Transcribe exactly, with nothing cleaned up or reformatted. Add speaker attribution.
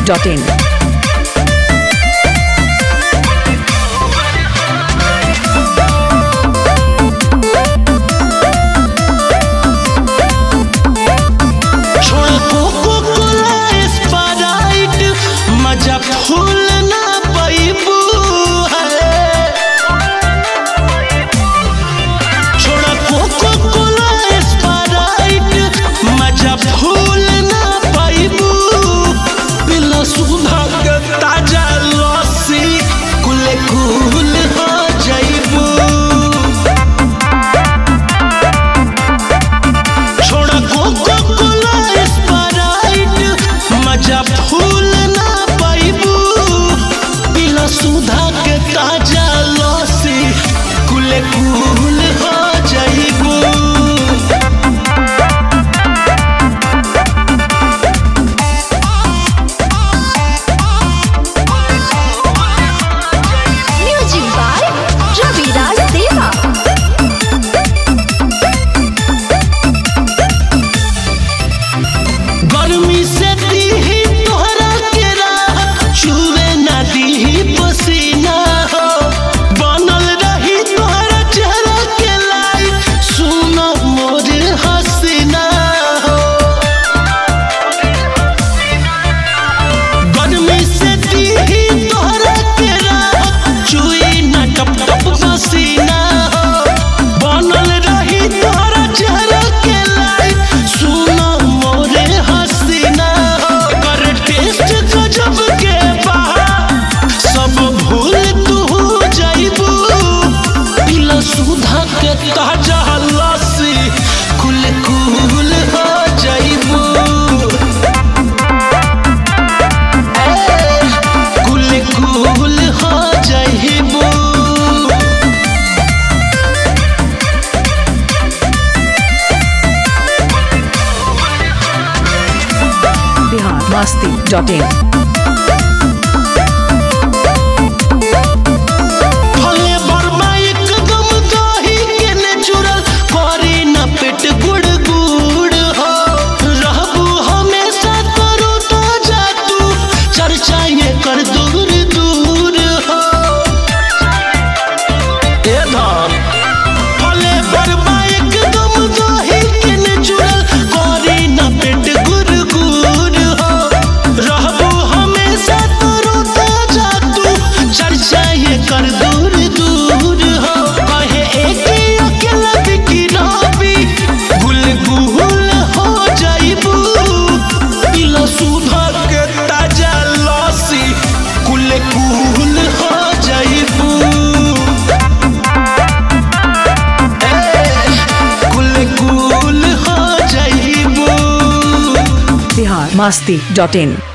Speaker 1: Dot in.
Speaker 2: फूल ना पैबू है छोड़ा कोको कोला स्प्राइट मजा फूल ना पैबू पिला सुधा के ताजा लस्सी कुले कुल हो जाइबू छोड़ा कोको कोला स्प्राइट मजा फूल सुधा के ताजा लस्सी कुले कुल हो जाइबू।
Speaker 3: म्यूजिक बाय रविराज देवा।
Speaker 2: गर्मी से दीही तोहरा के राह चुवे ना दीही पसीना हो बनल रही तोहरा चेहरा के लाई सुनो मोर हसीना हो गर्मी से दीही तोहरा के राह चुई ना टप टप पसीना हो बनल रही तोहरा चेहरा के लाई सुनो मोर हसीना हो कर टेस्ट गजब के बहा सब भूल तू जाइबू पिला सुधा के ताजा लस्सी कुल कुल हो जाइबू कुल कुल हो जाइबू।
Speaker 1: Bihar Masti dot in.
Speaker 2: भले बर्मा एकदम दही के नेचुरल करी न पेट गुड़ गुड़ हो रहबू हमेशा करू ताजा तू चर्चा ये कर दूर दूर हो ए धाम भले बर्मा एकदम दही के नेचुरल करी न पेट गुड़ गुड़ हो रहबू हमेशा करू ताजा तू चर्चा ये कर दूर दूर हो कहे एक अकेला बिकी रवि गुल गुल हो जाइबू पिला सुधा के ताजा लस्सी कुल कुल हो जाइबू कुल कुल हो जाइबू।
Speaker 1: बिहार मस्ती डॉट इन।